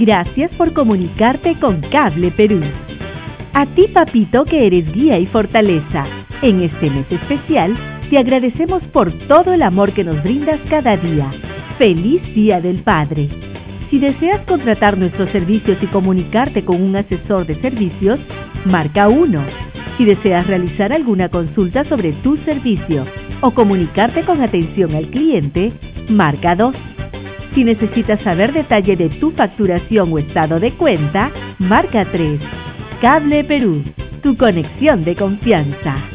Gracias por comunicarte con Cable Perú. A ti, papito, que eres guía y fortaleza. En este mes especial, te agradecemos por todo el amor que nos brindas cada día. ¡Feliz Día del Padre! Si deseas contratar nuestros servicios y comunicarte con un asesor de servicios, marca 1. Si deseas realizar alguna consulta sobre tu servicio o comunicarte con atención al cliente, marca 2. Si necesitas saber detalle de tu facturación o estado de cuenta, marca 3. Cable Perú, tu conexión de confianza.